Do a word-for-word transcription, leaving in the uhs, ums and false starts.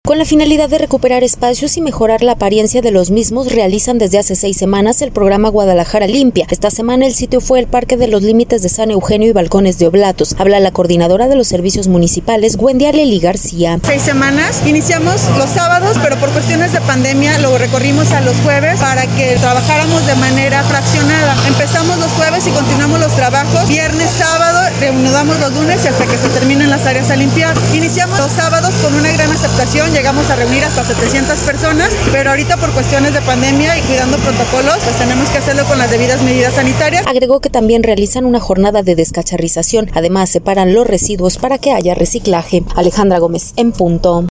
Con la finalidad de recuperar espacios y mejorar la apariencia de los mismos, realizan desde hace seis semanas el programa Guadalajara Limpia. Esta semana el sitio fue el Parque de los Límites de San Eugenio y Balcones de Oblatos. Habla la coordinadora de los servicios municipales, Wendy Aleli García. Seis semanas, iniciamos los sábados, pero por cuestiones de pandemia lo recorrimos a los jueves para que trabajáramos de manera fraccionada. Empezamos los jueves y continuamos los trabajos. Viernes, sábado, reanudamos los lunes y hasta que se terminen las áreas a limpiar. Iniciamos los sábados con una gran aceptación. Llegamos a reunir hasta setecientas personas, pero ahorita por cuestiones de pandemia y cuidando protocolos, pues tenemos que hacerlo con las debidas medidas sanitarias. Agregó que también realizan una jornada de descacharrización. Además, separan los residuos para que haya reciclaje. Alejandra Gómez, en punto.